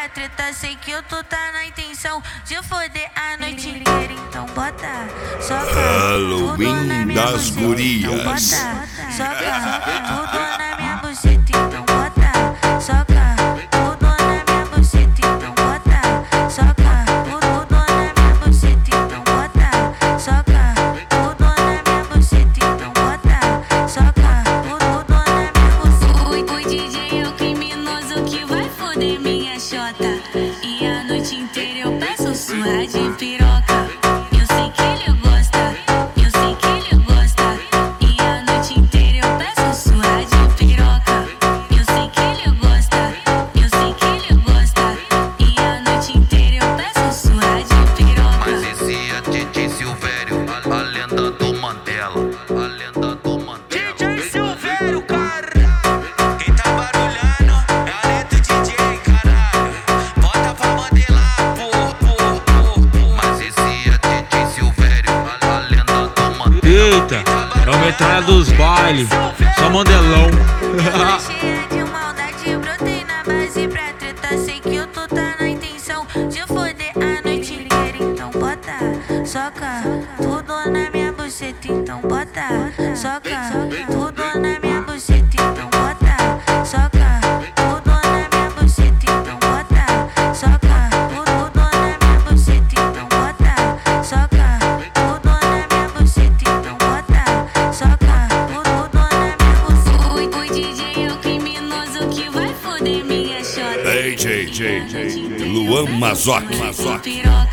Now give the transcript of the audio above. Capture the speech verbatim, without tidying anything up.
pra treta, sei que tu tá na intenção de foder a noite inteira, então bota, soca Halloween das gurias. então bota, soca tudo na minha buceta, então bota, soca tudo na minha buceta, então bota, soca tudo na minha buceta, então bota, soca tudo na minha buceta, então bota, soca tudo na minha buceta. O, o D J é o criminoso que vai foder minha xota, e a noite inteira eu peço surra de piroca. Eu sei que ele gosta, eu sei que ele gosta, e a noite inteira eu peço surra de piroca. Eu sei que ele gosta, eu sei que ele gosta, e a noite inteira eu peço surra de piroca. Mas esse é D J Silvério, a, a lenda do Mandela, a lenda do Mandela. D J Silvério, cara. Quem tá barulhando é a letra D J, caralho. Bota pra modelar, pô, pô, pô, pô. Mas esse é D J Silvério, a, a lenda do Mandela. Eita, é o metralha dos bailes, só mandelão. Ela cheia de maldade, brotei na base pra treta, sei que tu tá na intenção de foder a noite inteira, então bota, soca tudo na minha buceta, então bota, soca tudo na minha buceta, então bota, soca tudo na minha buceta, então bota, soca tudo na minha buceta, então bota, soca tudo na minha buceta, então bota, soca tudo na minha buceta. O, o D J é o criminoso que vai foder minha xota. Ei, J J, Luan Mazoc. Piroca.